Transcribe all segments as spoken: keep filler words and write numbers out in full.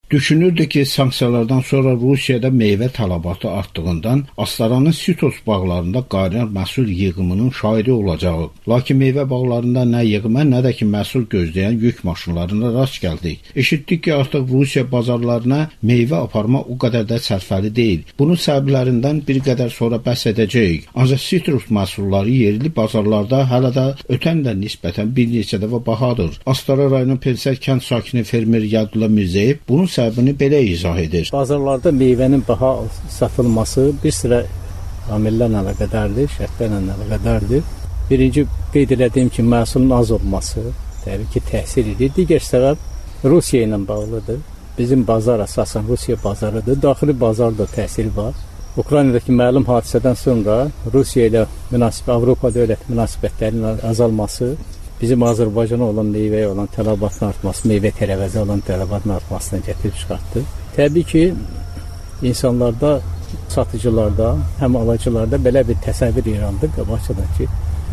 Düşünürdü ki, sanksiyalardan sonra Rusiyada meyvə tələbatı artdığından Astaranın sitrus bağlarında qaynar məhsul yığımının şahidi olacağı. Lakin meyvə bağlarında nə yığımə, nə də ki məhsul gözləyən yük maşınlarına rast gəldik. Eşitdik ki, artıq Rusiya bazarlarına meyvə aparma o qədər də sərfəli deyil. Bunun səbəblərindən bir qədər sonra bəhs edəcəyik. Ancaq sitrus məhsulları yerli bazarlarda hələ də ötən ilə nisbətən bir neçə dəfə bahadır. Astara rayonunun Persər kənd sakini fermer Yadullah Mirzəyev bunun səbəbini belə izah edir. Bazarlarda meyvənin baha satılması bir sıra amillərlə əlaqədardır, şərtlərlə əlaqədardır. Birinci qeyd elədiyim ki, məhsulun az olması təbii ki, təsir edir. Digər səbəb Rusiya ilə bağlıdır. Bizim bazar əsasən Rusiya bazarıdır. Daxili bazarda təsiri var. Ukraynadakı məlum hadisədən sonra Rusiya ilə münasibət, Avropa dövlət münasibətlərinin azalması, bizim Azərbaycana olan meyvəyə olan tələbatın artması, meyvə tərəvəzə olan tələbatın artmasına gətirib çıxartdı. Təbii ki, insanlarda, satıcılarda, həm alıcılarda belə bir təsəvvür yarandı qabaqcadan ki,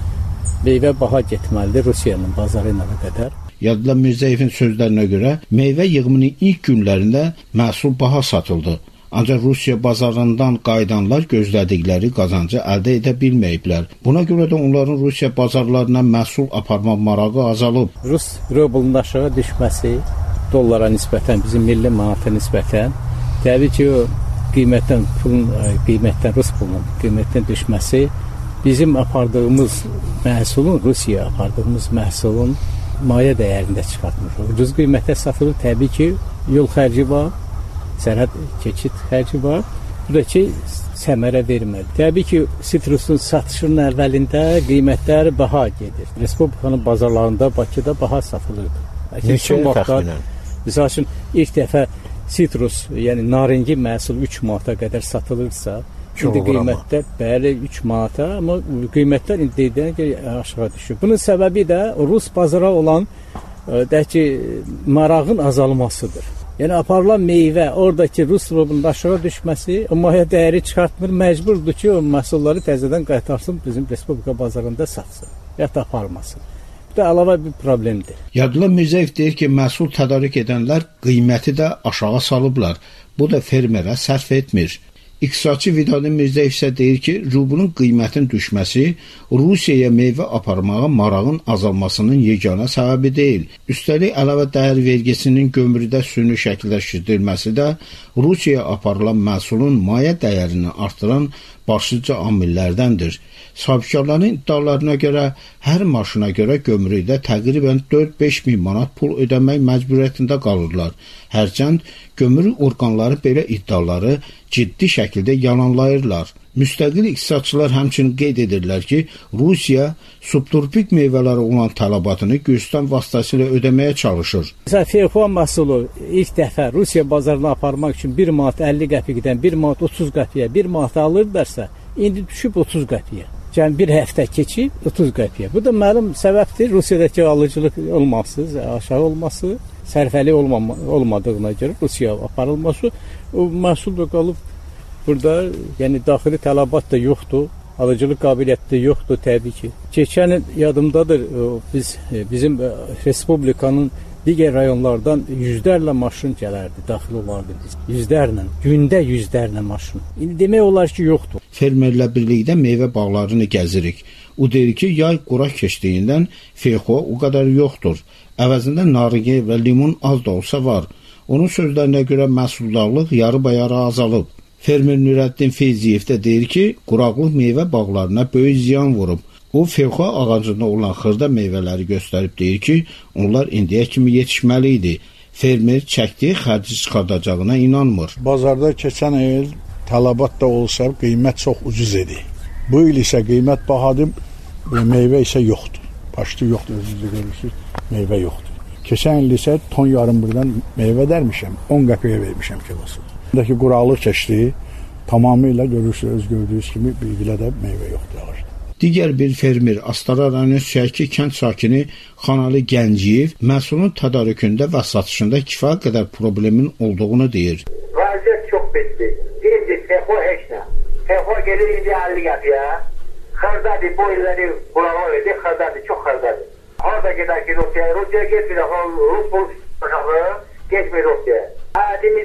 meyvə baha getməlidir Rusiyanın bazarı ilə qədər. Yadullah Mirzəyevin sözlərinə görə meyvə yığımının ilk günlərində məhsul baha satıldı. Ancaq Rusiya bazarından qayıdanlar gözlədikləri qazancı əldə edə bilməyiblər. Buna görə də onların Rusiya bazarlarına məhsul aparma marağı azalıb. Rus rublunun aşağı düşməsi, dollara nisbətən, bizim milli manata nisbətən, təbii ki, o qiymətdən, pulun, qiymətdən, Rus pulunun qiymətdən düşməsi bizim apardığımız məhsulun, Rusiyaya apardığımız məhsulun mayə dəyərində çıxartmır. Ucuz qiymətə satılır, təbii ki, yol xərci var, sərhəd keçid xərci var. Bu da ki, səmərə verməli. Təbii ki, sitrusun satışının əvvəlində qiymətləri baha gedir. Respublikanın bazarlarında, Bakıda baha satılırdı. Neçə təxminən? Misal üçün, ilk dəfə sitrus, yəni naringi məhsul üç manata qədər satılırsa, indi qiymətlər, bəli, üç manata, amma qiymətlər indi aşağı düşür. Bunun səbəbi də Rus bazara olan deyək ki, marağın azalmasıdır. Yəni, aparılan meyvə, oradakı Rus rublunun aşağı düşməsi, o mayə dəyəri çıxartmır, məcburdur ki, o məhsulları təzədən qaytarsın, bizim Respublika bazarında satsın, ya da aparmasın. Bu da əlavə bir problemdir. Yadullah Mirzəyev deyir ki, məhsul tədarik edənlər qiyməti də aşağı salıblar. Bu da fermerə sərf etmir. İqtisadçı Vidadi Mirzəyev isə deyir ki, rublun qiymətin düşməsi Rusiyaya meyvə aparmağa marağın azalmasının yeganə səbəbi deyil. Üstəlik, əlavə dəyər vergisinin gömrüdə süni şəkildə şişirdilməsi də Rusiyaya aparılan məhsulun mayə dəyərini artıran başlıca amillərdəndir. Sahibkarların iddialarına görə hər maşına görə gömrükdə təqribən dörd-beş min manat pul ödəmək məcburiyyətində qalırlar. Hərçənd gömrük orqanları belə iddiaları ciddi şəkildə yalanlayırlar. Müstəqil iqtisadçılar həmçinin qeyd edirlər ki, Rusiya subtropik meyvələrə olan tələbatını Gürcüstan vasitəsilə ödəməyə çalışır. Məsələn, feyxua məhsulu ilk dəfə Rusiya bazarına aparmaq üçün bir manat əlli qəpikdən bir manat otuz qəpiyə, bir manat alırlarsa, indi düşüb otuz qəpiyə. Yəni bir həftə keçib otuz qəpiyə. Bu da məlum səbəbdir. Rusiyadakı alıcılıq olması, aşağı olması, sərfəli olmama, olmadığına görə Rusiyaya aparılması, o məhsul da qalıb burada, yəni daxili tələbat da yoxdur, alıcılıq qabiliyyəti də yoxdur təbii ki. Keçən yadımdadır, biz bizim Respublikanın digər rayonlardan yüzlərlə maşın gələrdi, daxil olardı biz. Yüzlərlə, gündə yüzlərlə maşın. İndi demək olar ki, yoxdur. Fermerlə birlikdə meyvə bağlarını gəzirik. O deyir ki, yay quraq keçdiyindən feyxua o qədər yoxdur. Əvəzində naringi və limon az da olsa var. Onun sözlərinə görə məhsuldarlıq yarı-bayarı azalıb. Fermer Nürəddin Feyziyev də deyir ki, quraqlıq meyvə bağlarına böyük ziyan vurub. O, feyxua ağacında olan xırda meyvələri göstərib deyir ki, onlar indiyə kimi yetişməli idi. Fermer çəkdiyi xərci çıxardacağına inanmır. Bazarda keçən il tələbat da olsa qiymət çox ucuz idi. Bu il isə qiymət bahadır, meyvə isə yoxdur. Başlı yoxdur, özünüzü görürsünüz, meyvə yoxdur. Keçən il isə ton yarım buradan meyvə dərmişəm, on qəpiyə vermişəm kilosu. Buradakı quraqlıq keçdi, tamamilə görürsünüz, öz gördüyünüz kimi bilgilə də meyvə yoxdur ağacda. Digər bir fermer, Astara rayonu Şərki kənd sakini Xanalı Gənciyev məhsulun tədarükündə və satışında kifayət qədər problemin olduğunu deyir. Vəziyyət çox pisdir. Birinci, feyxua heç nə. Feyxua gelir indi əlli qəpiyə. Xırdadır, bu illəri qurağa verdi, xırdadır, çox xırdadır. Harada gedər ki, Rusiyaya? Rusiyaya getmir, Rus pul aşağı, getmir Rusiyaya. Hə,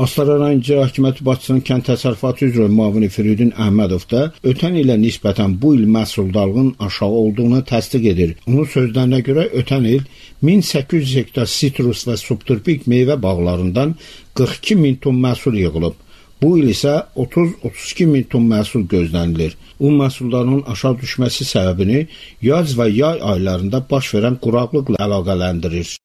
Astara rayon İcra Hakimiyyəti başçısının kənd təsərrüfatı üzrə müavini Firidun Əhmədov da ötən ilə nisbətən bu il məhsuldalığın aşağı olduğunu təsdiq edir. Onun sözlərinə görə ötən il min səkkiz yüz hektar sitrus və subtropik meyvə bağlarından qırx iki min ton məhsul yığılıb. Bu il isə otuz otuz iki min ton məhsul gözlənilir. Un məhsullarının aşağı düşməsi səbəbini yaz və yay aylarında baş verən quraqlıqla əlaqələndirir.